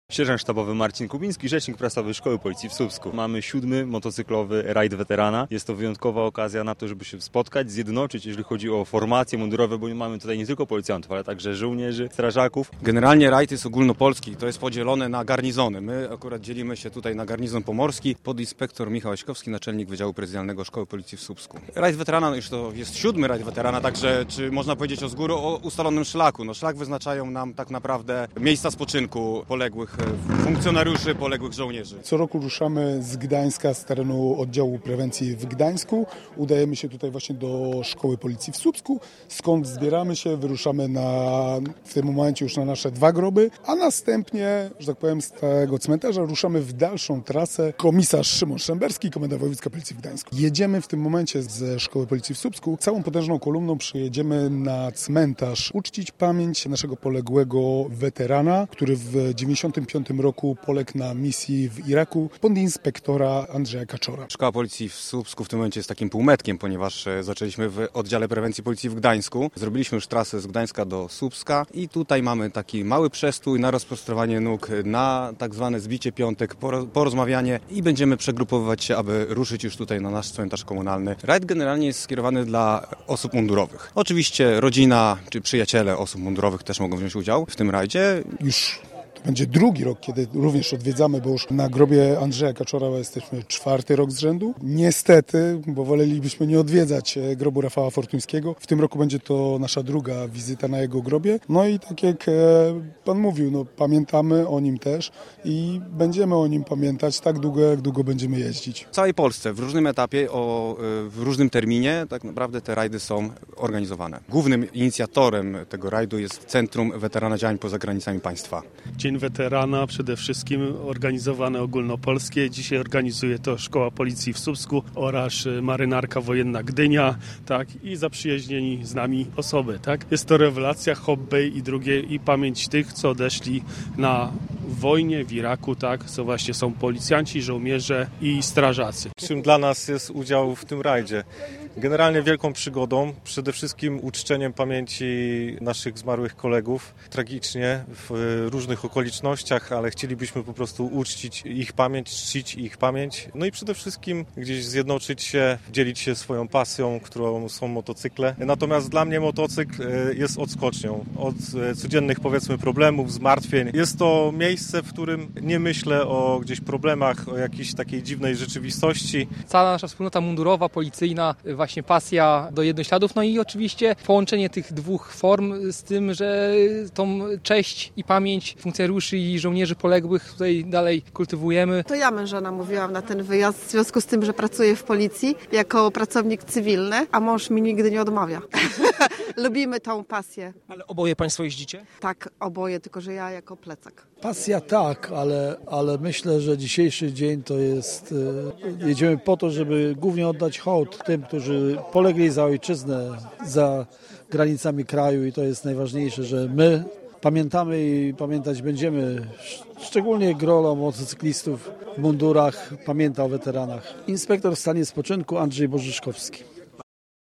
Sierżant sztabowy Marcin Kubiński, rzecznik prasowy Szkoły Policji w Słupsku. Mamy 7. motocyklowy rajd weterana. Jest to wyjątkowa okazja na to, żeby się spotkać, zjednoczyć, jeżeli chodzi o formacje mundurowe, bo mamy tutaj nie tylko policjantów, ale także żołnierzy, strażaków. Generalnie rajd jest ogólnopolski, to jest podzielone na garnizony. My akurat dzielimy się tutaj na garnizon pomorski. Podinspektor Michał Jaśkowski, naczelnik Wydziału Prezydialnego Szkoły Policji w Słupsku. Rajd weterana, już to jest 7. rajd weterana, także czy można powiedzieć z góry o ustalonym szlaku. Szlak wyznaczają nam tak naprawdę miejsca spoczynku poległych funkcjonariuszy, poległych żołnierzy. Co roku ruszamy z Gdańska, z terenu oddziału prewencji w Gdańsku. Udajemy się tutaj właśnie do Szkoły Policji w Słupsku, skąd zbieramy się, wyruszamy w tym momencie już na nasze 2 groby, a następnie, że tak powiem, z tego cmentarza ruszamy w dalszą trasę. Komisarz Szymon Szemberski, Komenda Wojewódzka Policji w Gdańsku. Jedziemy w tym momencie ze Szkoły Policji w Słupsku. Całą potężną kolumną przyjedziemy na cmentarz uczcić pamięć naszego poległego weterana, który w 1995 roku poległ na misji w Iraku, podinspektora Andrzeja Kaczora. Szkoła Policji w Słupsku w tym momencie jest takim półmetkiem, ponieważ zaczęliśmy w oddziale prewencji Policji w Gdańsku. Zrobiliśmy już trasę z Gdańska do Słupska i tutaj mamy taki mały przestój na rozprostrowanie nóg, na tak zwane zbicie piątek, porozmawianie i będziemy przegrupowywać się, aby ruszyć już tutaj na nasz cmentarz komunalny. Rajd generalnie jest skierowany dla osób mundurowych. Oczywiście rodzina czy przyjaciele osób mundurowych też mogą wziąć udział w tym rajdzie. Już to będzie 2. rok, kiedy również odwiedzamy, bo już na grobie Andrzeja Kaczora jesteśmy 4. rok z rzędu. Niestety, bo wolelibyśmy nie odwiedzać grobu Rafała Fortuńskiego. W tym roku będzie to nasza 2. wizyta na jego grobie. No i tak jak pan mówił, pamiętamy o nim też i będziemy o nim pamiętać tak długo, jak długo będziemy jeździć. W całej Polsce, w różnym etapie, w różnym terminie tak naprawdę te rajdy są organizowane. Głównym inicjatorem tego rajdu jest Centrum Weterana Działań Poza Granicami Państwa. Dzień Weterana przede wszystkim organizowane ogólnopolskie. Dzisiaj organizuje to Szkoła Policji w Słupsku oraz Marynarka Wojenna Gdynia, tak, i zaprzyjaźnieni z nami osoby, tak. Jest to rewelacja, hobby i drugie i pamięć tych, co odeszli na wojnie w Iraku, tak, co właśnie są policjanci, żołnierze i strażacy. Czym dla nas jest udział w tym rajdzie? Generalnie wielką przygodą, przede wszystkim uczczeniem pamięci naszych zmarłych kolegów. Tragicznie w różnych okolicznościach, ale chcielibyśmy po prostu uczcić ich pamięć, czcić ich pamięć. No i przede wszystkim gdzieś zjednoczyć się, dzielić się swoją pasją, którą są motocykle. Natomiast dla mnie motocykl jest odskocznią od codziennych, powiedzmy, problemów, zmartwień. Jest to miejsce, w którym nie myślę o gdzieś problemach, o jakiejś takiej dziwnej rzeczywistości. Cała nasza wspólnota mundurowa, policyjna, właśnie pasja do jednośladów, no i oczywiście połączenie tych 2 form z tym, że tą cześć i pamięć funkcjonariuszy i żołnierzy poległych tutaj dalej kultywujemy. To ja męża namówiłam na ten wyjazd w związku z tym, że pracuję w policji jako pracownik cywilny, a mąż mi nigdy nie odmawia. Lubimy tą pasję. Ale oboje Państwo jeździcie? Tak, oboje, tylko że ja jako plecak. Pasja tak, ale myślę, że dzisiejszy dzień to jest, jedziemy po to, żeby głównie oddać hołd tym, którzy polegli za ojczyznę, za granicami kraju i to jest najważniejsze, że my pamiętamy i pamiętać będziemy, szczególnie grono motocyklistów w mundurach pamięta o weteranach. Inspektor w stanie spoczynku Andrzej Bożyszkowski.